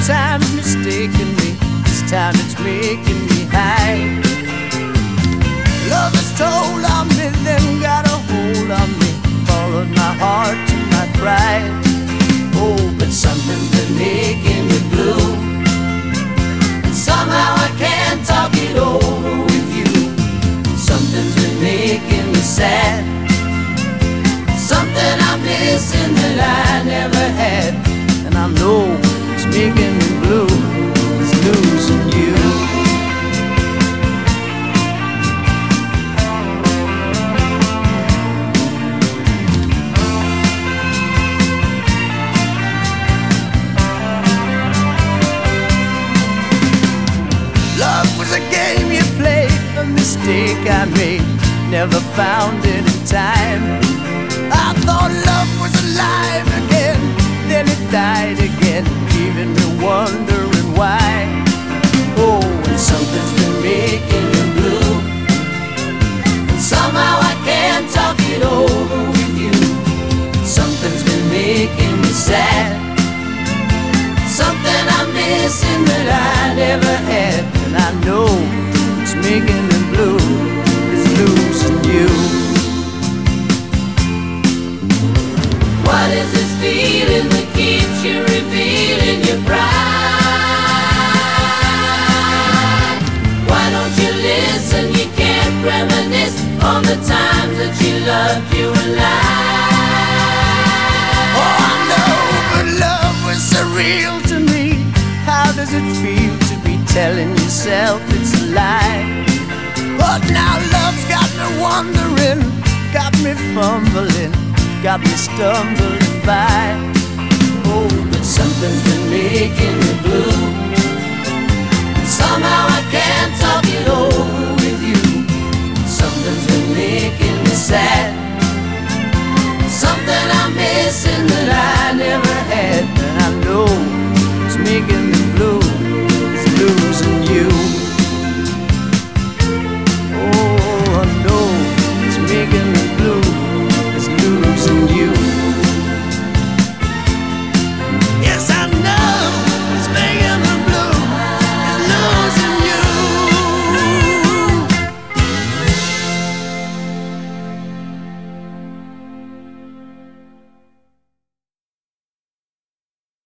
times mistaken me, this time it's making me high. Love has told on me, then got a hold on me, followed my heart to my pride. Oh, but something's been making me blue, and somehow I can't talk it over with you. Something's been making me sad, something I'm missing that I never had. And I know it's making me blue, it's losing you. Love was a game you played, a mistake I made, never found it in time. I thought love was alive again, then it died again, leaving me wondering why. Oh, and something's been making me blue, and somehow I can't talk it over with you. Something's been making me sad, something I'm missing that I never had. And I know it's making me blue, it's losing you. What is this feeling that keeps you revealing your pride? Why don't you listen? You can't reminisce on the times that you loved you alive. Oh, I know, but love was surreal to me. How does it feel to be telling yourself it's a lie? But now love's got me wondering, got me fumbling, got me stumbling by.